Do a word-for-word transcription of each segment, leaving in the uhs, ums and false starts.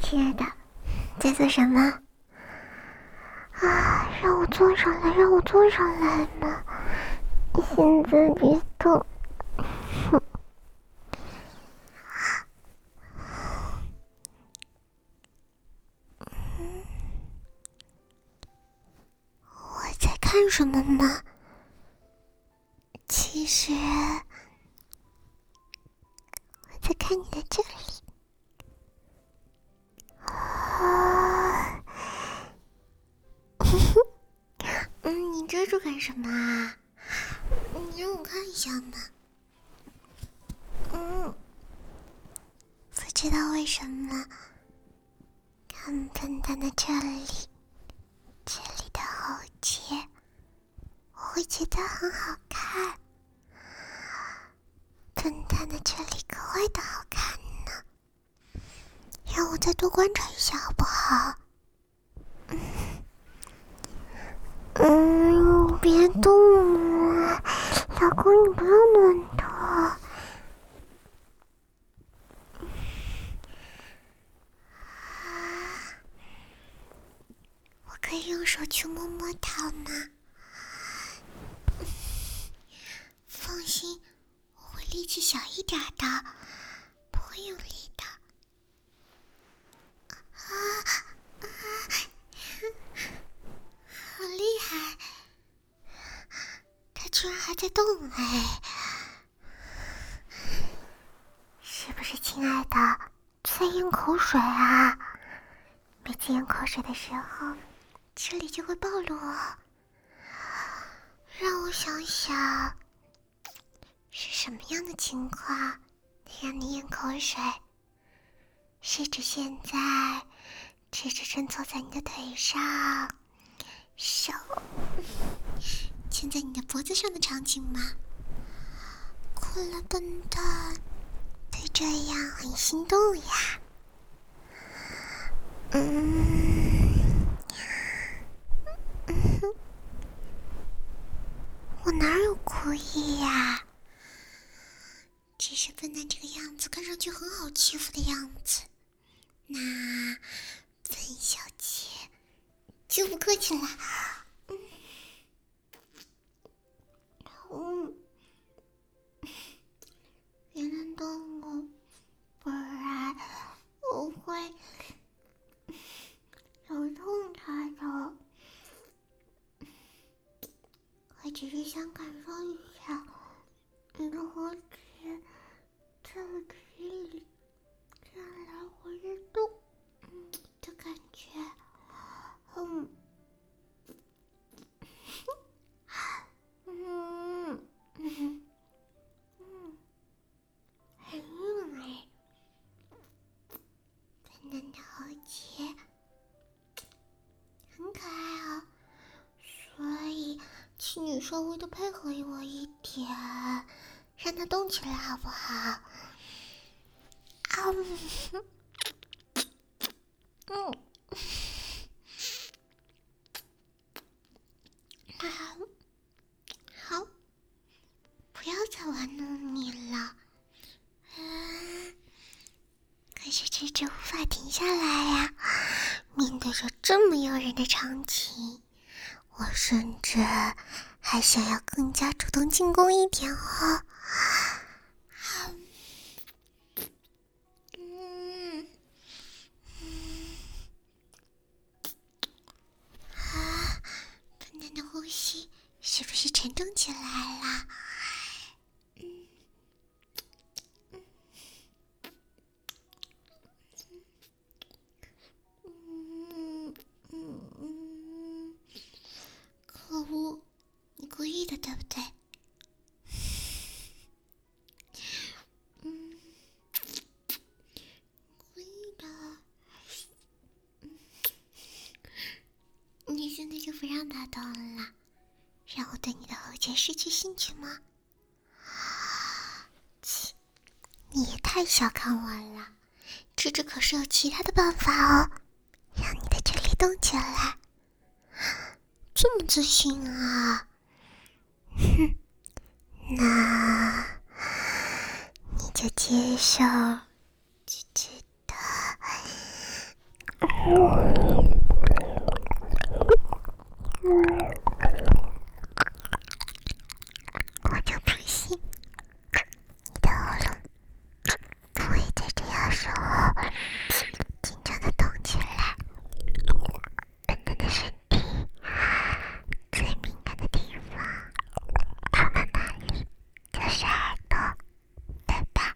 亲爱的，在做什么？啊，让我坐上来，让我坐上来嘛！现在别动。我在看什么吗？其实我在看你的这里。啊，嗯，你遮住干什么啊？你让我看一下嘛。嗯，不知道为什么，看笨蛋的这里，这里的喉结，我会觉得很好看。笨蛋的这里格外的好看呢，让我再多观察一下好不好？嗯，嗯，别动啊，老公，你不要乱动。我可以用手去摸摸它吗？放心，我会力气小一点的，不会用力的。啊啊！好厉害！它居然还在动哎！是不是亲爱的在咽口水啊？每次咽口水的时候，这里就会暴露哦。让我想想，是什么样的情况能让你咽口水？是指现在直直正坐在你的腿上，手牵在你的脖子上的场景吗？困了笨蛋，对这样很心动呀。嗯，嗯，我哪有故意呀？只是笨蛋这个样子看上去很好欺负的样子，那笨小姐就不客气了。嗯，嗯，别能动我，不然我会手痛它的。我只是想感受一下你的喉结在我嘴里这样来回的动，嗯的感觉，嗯，嗯嗯嗯，很硬哎，笨蛋的喉结很可爱哦，所以请你稍微的配合我一点，让它动起来好不好？啊，嗯，嗯，好，好，不要再玩弄你了。啊，可是迟迟无法停下来呀！面对着这么诱人的场景，我甚至还想要更加主动进攻一点哦。嗯，嗯，啊，笨蛋的呼吸是不是沉重起来了？嗯，嗯，嗯，嗯，嗯，可恶，你故意的对不对？嗯，故意的。嗯，你现在就不让他动了，让我对你的喉结失去兴趣吗？切，你也太小看我了，芝芝可是有其他的办法哦，让你的这里动起来。这么自信啊？哼，那你就接受芝芝的我就不信你的喉咙不会在这样时候紧张的动起来。笨蛋的身体最敏感的地方到了哪里？就是耳朵，对吧？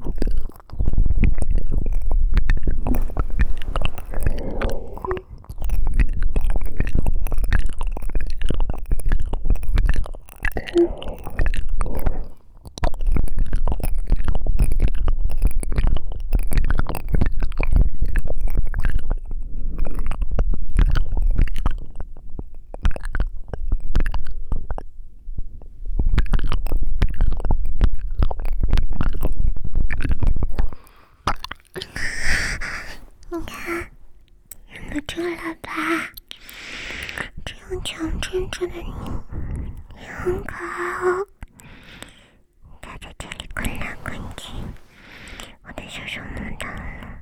你看，忍不住了吧？这样强撑着的你，也很可爱哦。它在这里滚来滚去，我的手手摸到了。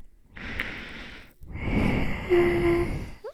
嗯，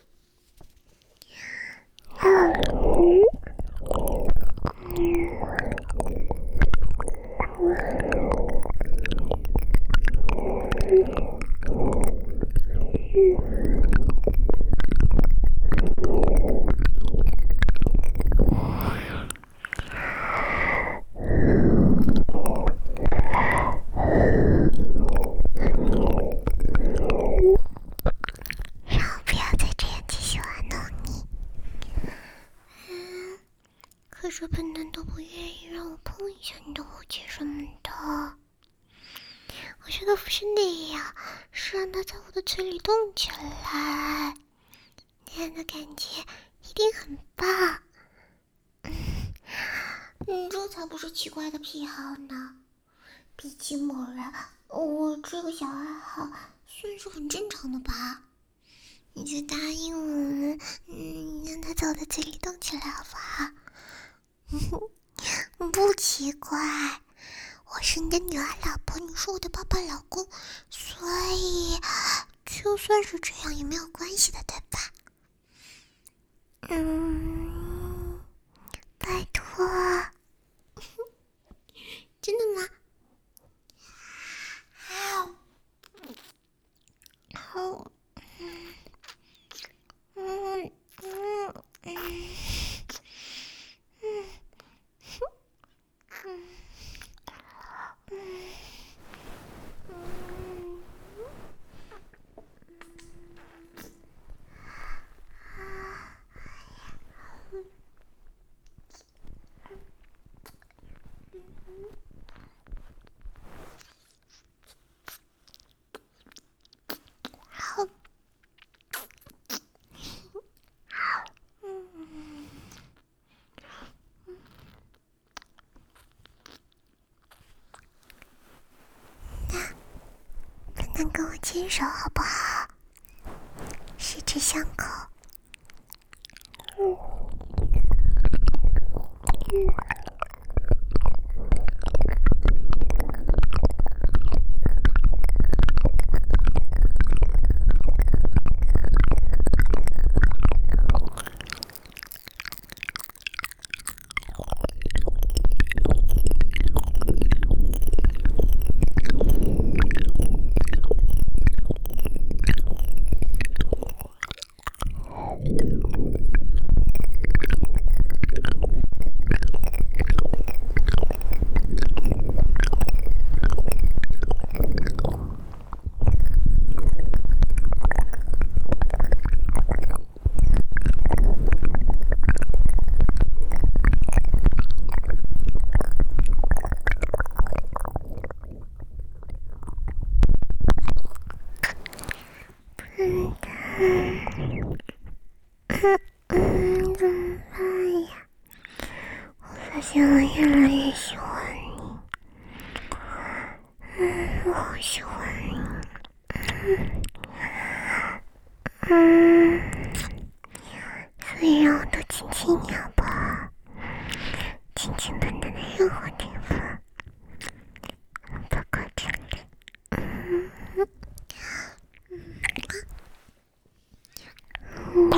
可是笨蛋都不愿意让我碰一下你的喉结什么的，我觉得不是那样，是让它在我的嘴里动起来，那样的感觉一定很棒。嗯，这才不是奇怪的癖好呢。比起某人，我这个小爱好算是很正常的吧。你就答应我们，嗯，让他在我的嘴里动起来好不好？不奇怪，我是你的女儿老婆，你是我的爸爸老公，所以就算是这样也没有关系的，对吧？嗯，拜托。真的吗？好，好，嗯，嗯，嗯，嗯，嗯。嗯嗯嗯好，嗯，那能能跟我牵手好不好？十指相扣。嗯嗯嗯嗯，怎么办呀？我发现我越来越喜欢你，嗯，我好喜欢你，嗯嗯，所以让我多亲亲你好不好？亲亲笨蛋的任何地方，包括这里，嗯嗯。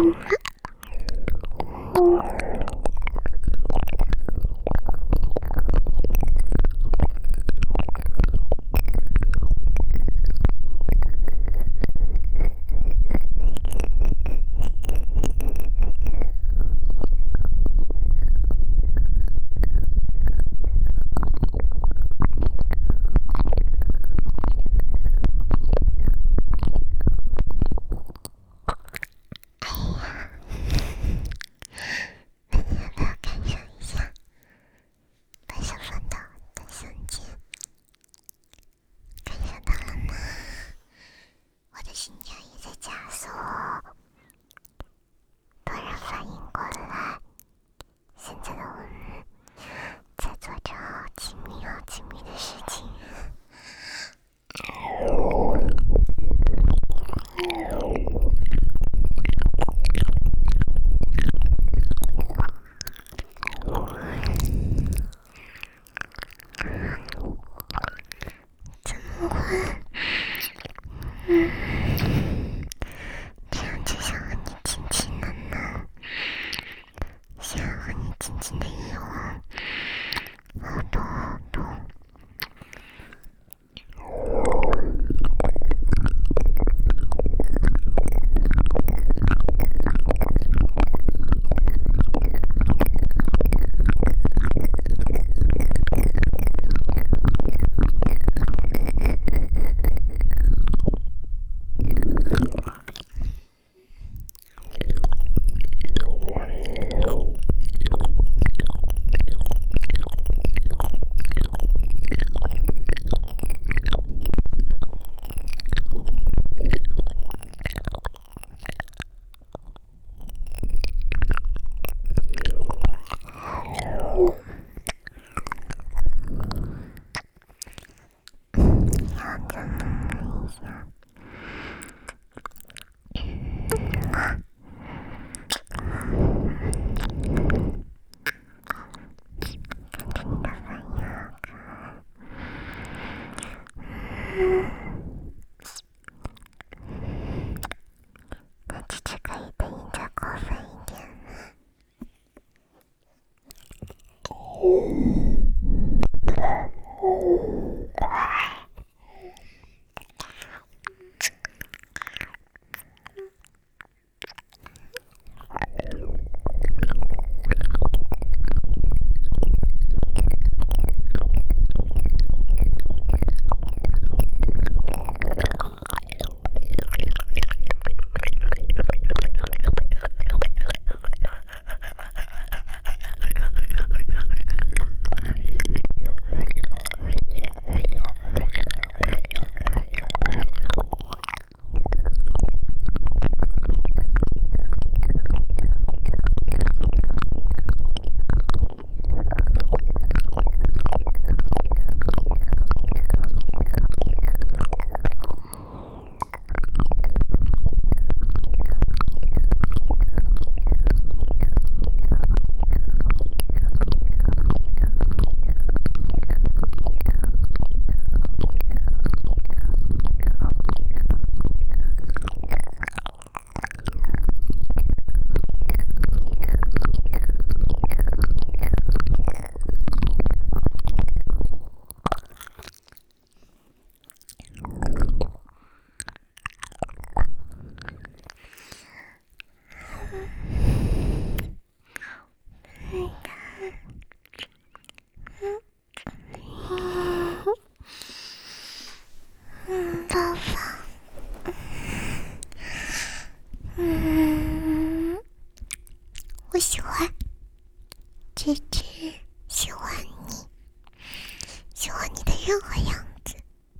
任何样子。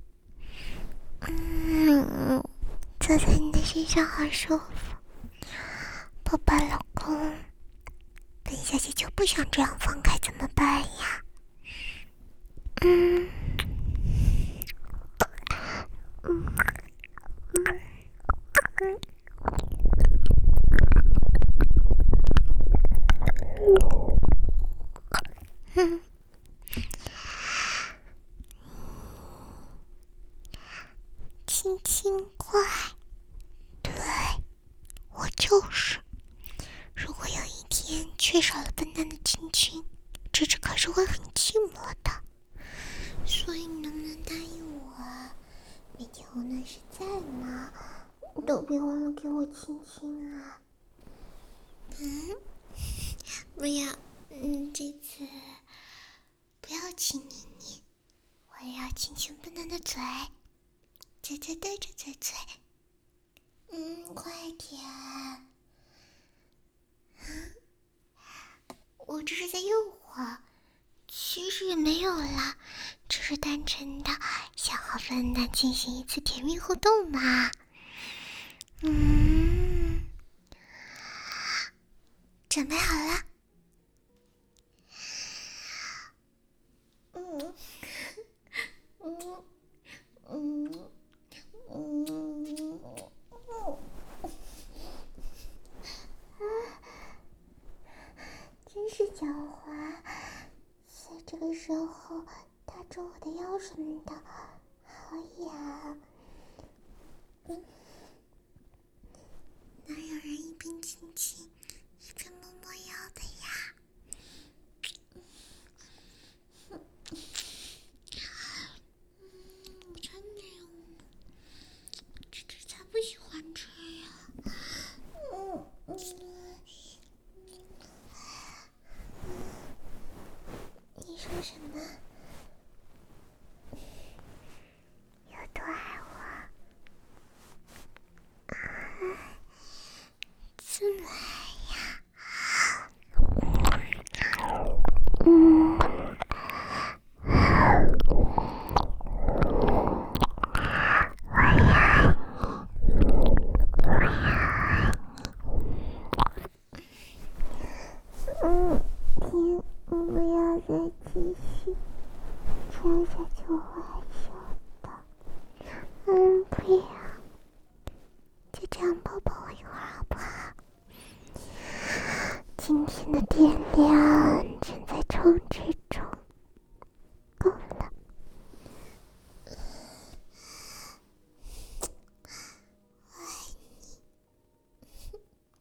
嗯，坐在你的身上好舒服，宝宝老公，等一下姐就不想这样放开怎么办呀？嗯，嗯，嗯，嗯。轻轻快，对，我就是我有一天缺少了笨蛋的亲亲，芝芝可是会很寂寞的。所以能不能答应我，每天我那时在吗？都别忘了给我亲亲啊！嗯，不要，嗯，这次不要亲你你，我要亲亲笨蛋的嘴，嘴嘴对着嘴嘴。嗯，快点！嗯，我这是在诱惑，其实也没有啦，只是单纯的想和笨蛋进行一次甜蜜互动嘛。嗯，准备好了。嗯嗯嗯嗯啊，真是狡猾，在这个时候搭着我的腰什么的，好痒。嗯，哪有人一边亲亲一边摸摸腰的呀？嗯，我才没有呢，这这才不喜欢这样。嗯嗯，你说什么？有多爱我？啊，这么爱呀？嗯，我呀，我呀，嗯，停，不要再继续，这样下去我会害羞的。嗯，不要，就这样抱抱我一会儿好不好？今天的电量正在充值